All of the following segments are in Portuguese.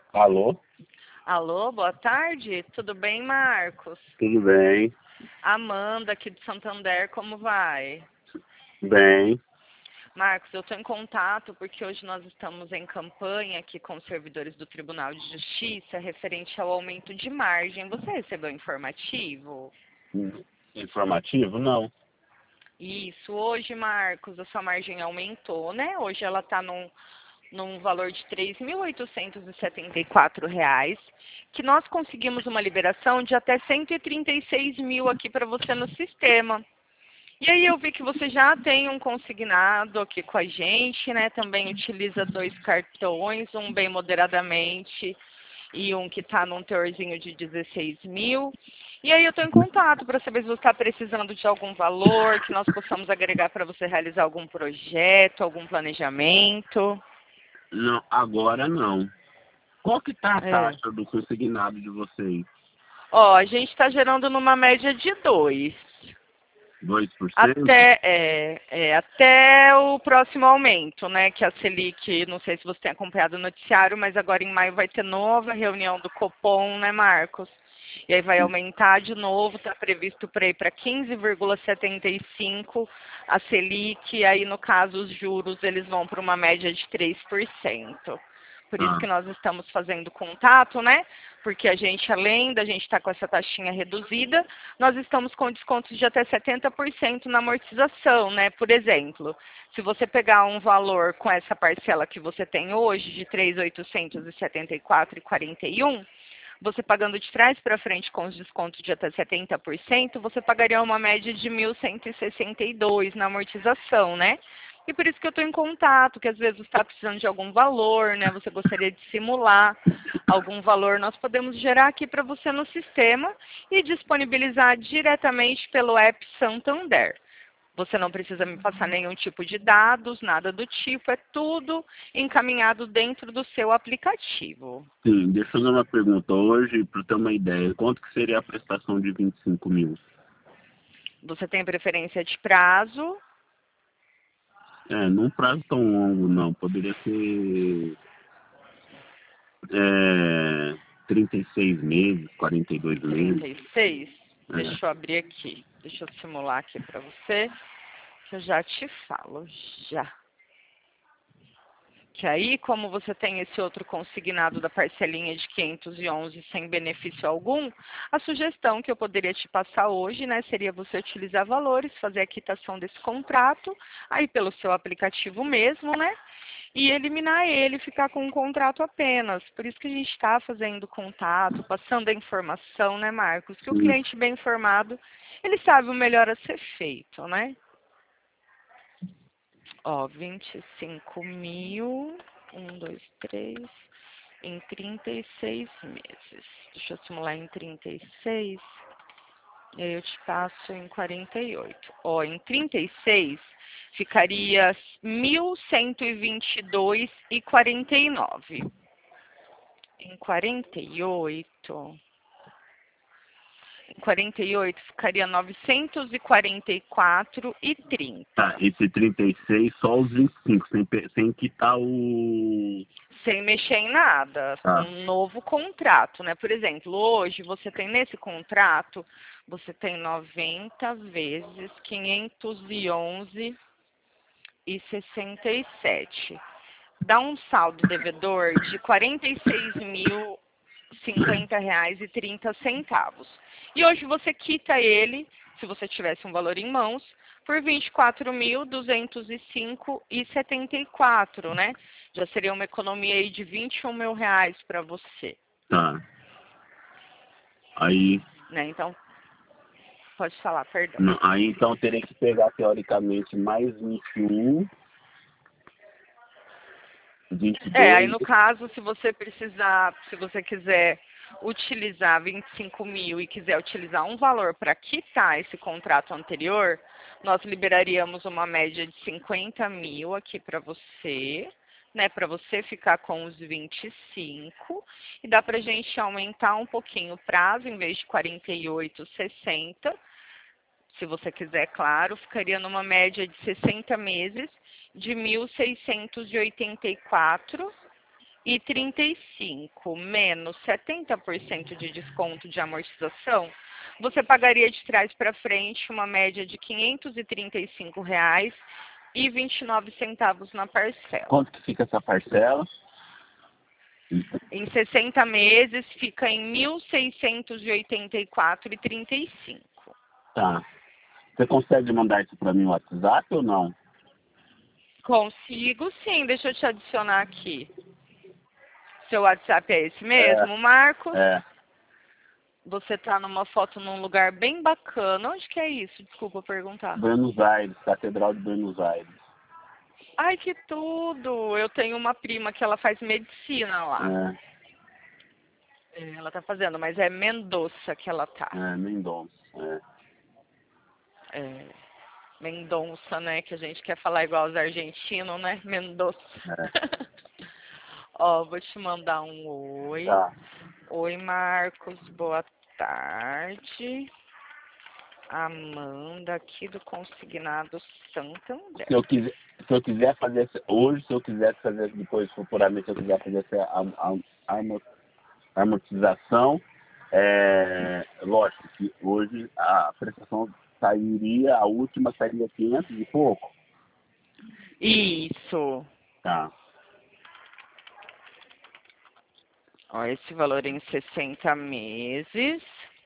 Alô? Alô, boa tarde. Tudo bem, Marcos? Tudo bem? Amanda, aqui de Santander, como vai? Bem. Marcos, eu estou em contato porque hoje nós estamos em campanha aqui com os servidores do Tribunal de Justiça referente ao aumento de margem. Você recebeu informativo? Informativo? Não. Isso, hoje, Marcos, a sua margem aumentou, né? Hoje ela está num valor de R$ 3.874, que nós conseguimos uma liberação de até 136 mil aqui para você no sistema. E aí eu vi que você já tem um consignado aqui com a gente, né? Também utiliza 2 cartões, um bem moderadamente e um que está num teorzinho de 16 mil. E aí eu estou em contato para saber se você está precisando de algum valor, que nós possamos agregar para você realizar algum projeto, algum planejamento. Não, agora não. Qual que tá a É. taxa do consignado de vocês? Ó, a gente está gerando numa média de 2. 2%? Até o próximo aumento, né? Que a Selic, não sei se você tem acompanhado o noticiário, mas agora em maio vai ter nova reunião do Copom, né, Marcos? E aí vai aumentar de novo, está previsto para ir para 15,75 a Selic, e aí no caso os juros eles vão para uma média de 3%. Por isso Ah, que nós estamos fazendo contato, né? Porque a gente, além da gente estar com essa taxinha reduzida, nós estamos com descontos de até 70% na amortização, né? Por exemplo, se você pegar um valor com essa parcela que você tem hoje, de 3.874,41, você pagando de trás para frente com os descontos de até 70%, você pagaria uma média de 1.162 na amortização, né? E por isso que eu estou em contato, que às vezes você está precisando de algum valor, né? Você gostaria de simular algum valor, nós podemos gerar aqui para você no sistema e disponibilizar diretamente pelo app Santander. Você não precisa me passar nenhum tipo de dados, nada do tipo, é tudo encaminhado dentro do seu aplicativo. sim, deixa eu fazer uma pergunta. Hoje, para ter uma ideia, quanto que seria a prestação de 25 mil? Você tem preferência de prazo? Num prazo tão longo, não. Poderia ser 36 meses, 42 meses. 36? É. Deixa eu abrir aqui. Deixa eu simular aqui para você, que eu já te falo, já. Que aí, como você tem esse outro consignado da parcelinha de 511 sem benefício algum, a sugestão que eu poderia te passar hoje, né, seria você utilizar valores, fazer a quitação desse contrato, aí pelo seu aplicativo mesmo, né, e eliminar ele, ficar com um contrato apenas. Por isso que a gente está fazendo contato, passando a informação, né, Marcos, que o Sim. cliente bem informado, ele sabe o melhor a ser feito, né? Ó, 25 mil, 3, em 36 meses. Deixa eu simular em 36, e aí eu te passo em 48. Ó, em 36 ficaria 1.122,49. Em 48 ficaria 944,30. Tá, esse 36 só os 25 sem quitar o... Sem mexer em nada, Tá, um novo contrato, né? Por exemplo, hoje você tem nesse contrato, você tem 90 vezes 511,67. Dá um saldo devedor de R$ 46.050,30. E hoje você quita ele, se você tivesse um valor em mãos, por R$ 24.205,74, né? Já seria uma economia aí de R$ 21.000 para você, tá. Aí, né? Então, pode falar, perdão. não, aí então eu teria que pegar teoricamente mais 21, Aí 22. no caso, se você precisar, se você quiser utilizar 25 mil e quiser utilizar um valor para quitar esse contrato anterior, nós liberaríamos uma média de 50 mil aqui para você, né, para você ficar com os 25, e dá para a gente aumentar um pouquinho o prazo, em vez de 48, 60, se você quiser, claro, ficaria numa média de 60 meses de 1.684,30. 535 menos 70% de desconto de amortização, você pagaria de trás para frente uma média de R$ 535,29 na parcela. Quanto que fica essa parcela? Em 60 meses fica em R$ 1.684,35. Tá. Você consegue mandar isso para mim no WhatsApp ou não? Consigo sim, deixa eu te adicionar aqui. Seu WhatsApp é esse mesmo, Marcos? É. Você tá numa foto num lugar bem bacana. Onde que é isso? Desculpa perguntar. Buenos Aires, Catedral de Buenos Aires. Ai, que tudo! Eu tenho uma prima que ela faz medicina lá. Ela tá fazendo, mas é Mendoza que ela tá. Mendonça. Mendonça, né? Que a gente quer falar igual os argentinos, né? Mendoza. Ó, vou te mandar um oi. Tá. Oi, Marcos. Boa tarde. Amanda, aqui do Consignado Santander. Se eu quiser fazer hoje, se eu quiser fazer depois, futuramente, se eu quiser fazer essa amortização, lógico que hoje a prestação sairia, a última sairia 500 e pouco. Isso. Tá. Ó, esse valor em 60 meses.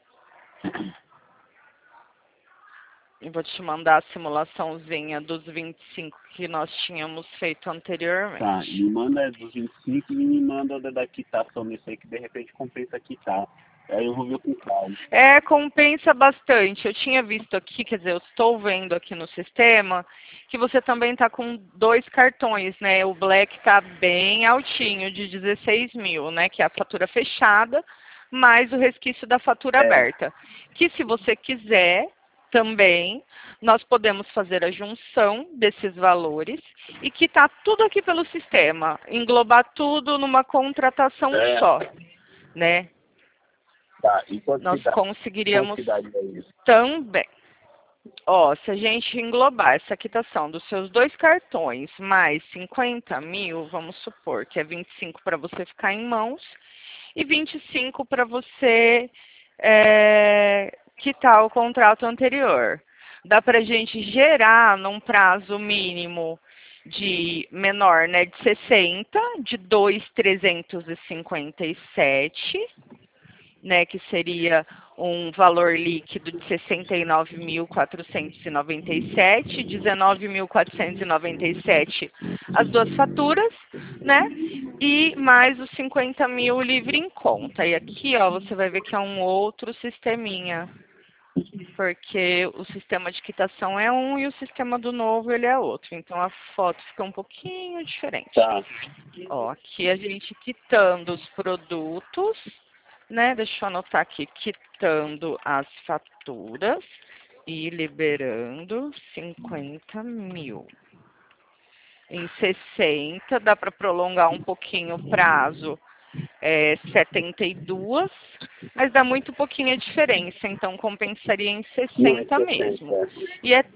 Eu vou te mandar a simulaçãozinha dos 25 que nós tínhamos feito anteriormente. Tá, me manda dos 25 e me manda da quitação nisso aí, que de repente compensa quitar. Aí eu vou ver com calma. Compensa bastante. Eu tinha visto aqui, quer dizer, eu estou vendo aqui no sistema, que você também está com 2 cartões, né? O Black está bem altinho, de 16 mil, né? Que é a fatura fechada, mais o resquício da fatura aberta. Que se você quiser, também, nós podemos fazer a junção desses valores e quitar tudo aqui pelo sistema, englobar tudo numa contratação só, né? Tá, e nós conseguiríamos isso? também. Ó, se a gente englobar essa quitação dos seus 2 cartões mais 50 mil, vamos supor que é 25 para você ficar em mãos e 25 para você quitar o contrato anterior. Dá para a gente gerar num prazo mínimo de menor, né, de 60, de 2.357, né, que seria um valor líquido de 69.497, 19.497 as 2 faturas, né, e mais os 50 mil livre em conta. E aqui, ó, você vai ver que é um outro sisteminha, porque o sistema de quitação é um e o sistema do novo ele é outro. Então a foto fica um pouquinho diferente. Tá. Ó, aqui a gente quitando os produtos, né? Deixa eu anotar aqui, quitando as faturas e liberando 50 mil. Em 60, dá para prolongar um pouquinho o prazo, 72, mas dá muito pouquinha diferença, então compensaria em 60 mesmo. E é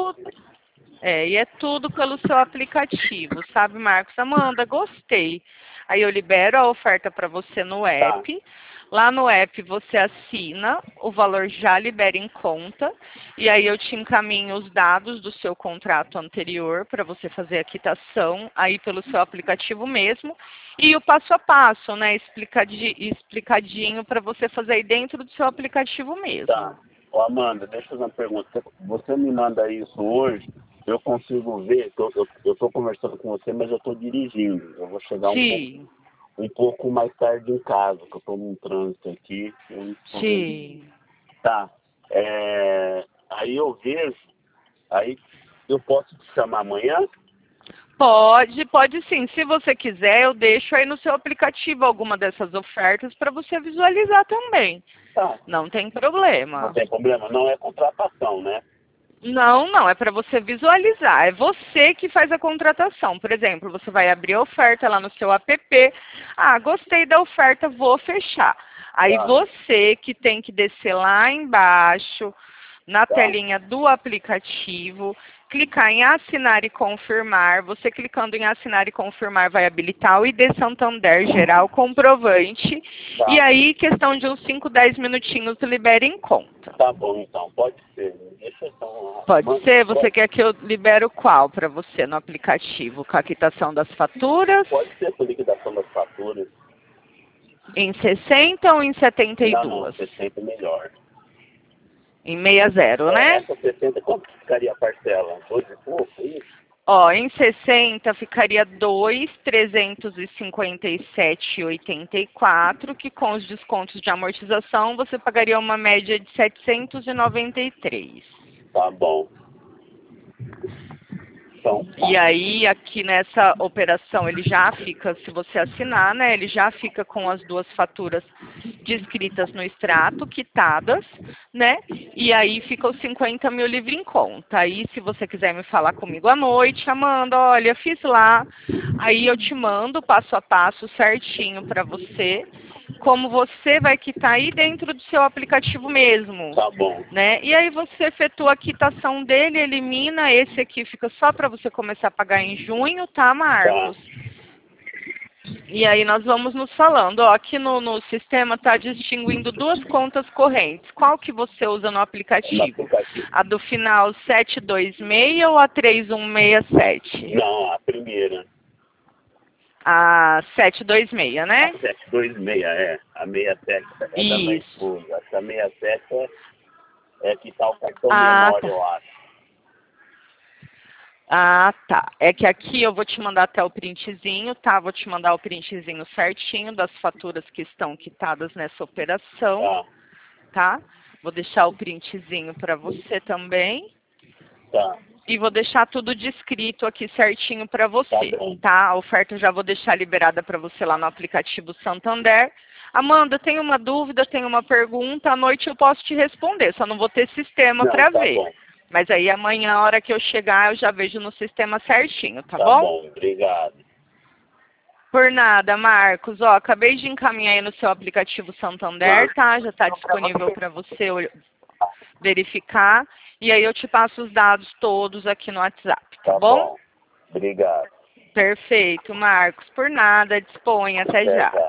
tudo pelo seu aplicativo, sabe, Marcos? Amanda, gostei. Aí eu libero a oferta para você no app. Lá no app você assina, o valor já libera em conta. E aí eu te encaminho os dados do seu contrato anterior para você fazer a quitação aí pelo seu aplicativo mesmo. E o passo a passo, né? Explicadinho para você fazer aí dentro do seu aplicativo mesmo. Tá. Ô, Amanda, deixa eu fazer uma pergunta. Você me manda isso hoje? Eu consigo ver, eu estou conversando com você, mas eu estou dirigindo. Eu vou chegar um pouco mais tarde em casa, que eu estou num trânsito aqui. Sim. Tá. Aí eu vejo, aí eu posso te chamar amanhã? Pode sim. Se você quiser, eu deixo aí no seu aplicativo alguma dessas ofertas para você visualizar também. Tá. Não tem problema. Não tem problema, não é contratação, né? Não, é para você visualizar. É você que faz a contratação. Por exemplo, você vai abrir a oferta lá no seu app. Ah, gostei da oferta, vou fechar. Aí você que tem que descer lá embaixo, na telinha do aplicativo, clicar em assinar e confirmar. Você clicando em assinar e confirmar vai habilitar o ID Santander geral comprovante. Tá. E aí, questão de uns 5, 10 minutinhos, libera em conta. Tá bom, então. Pode ser. Deixa eu então... Pode ser? Você quer que eu libero qual para você no aplicativo? Com a quitação das faturas? Pode ser com liquidação das faturas. Em 60 ou em 72? Não, 60 é melhor. Em 60, né? Essa 60, quanto ficaria a parcela? 2 e pouco, isso? Ó, em 60 ficaria 2.357,84, que com os descontos de amortização você pagaria uma média de 793. Tá bom. Então, tá. E aí, aqui nessa operação, ele já fica, se você assinar, né, ele já fica com as duas faturas descritas no extrato, quitadas, né, e aí fica os 50 mil livre em conta. Aí, se você quiser me falar comigo à noite, Amanda, olha, fiz lá, aí eu te mando passo a passo certinho para você, como você vai quitar aí dentro do seu aplicativo mesmo. Tá bom. Né? E aí você efetua a quitação dele, elimina, esse aqui fica só para você começar a pagar em junho, tá, Marcos? Tá. E aí nós vamos nos falando. Ó, aqui no sistema está distinguindo duas contas correntes. Qual que você usa no aplicativo? A do final 726 ou a 3167? Não, a primeira. A 726, né? A 726, é. A 67 é da minha esposa. Essa 67 é que tá o cartão menor, tá. eu acho. Ah, tá. É que aqui eu vou te mandar até o printzinho, tá? Vou te mandar o printzinho certinho das faturas que estão quitadas nessa operação, tá? Vou deixar o printzinho para você também. Tá. E vou deixar tudo descrito aqui certinho para você, tá? A oferta eu já vou deixar liberada para você lá no aplicativo Santander. Amanda, tem uma dúvida, tem uma pergunta, à noite eu posso te responder, só não vou ter sistema para ver. Bom. Mas aí amanhã, a hora que eu chegar, eu já vejo no sistema certinho, tá bom? Tá bom, obrigado. Por nada, Marcos. Ó, acabei de encaminhar aí no seu aplicativo Santander, tá? Já está disponível para você verificar. E aí eu te passo os dados todos aqui no WhatsApp, tá bom? Obrigado. Perfeito, Marcos. Por nada, disponha. Até já.